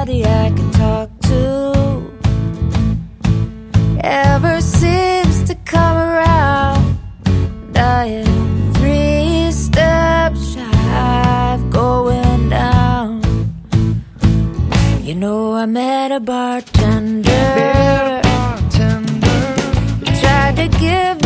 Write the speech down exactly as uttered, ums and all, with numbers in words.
somebody I can talk to. Ever seems to come around, and I am three steps shy of going down. You know, I met a bartender, bartender. He tried to give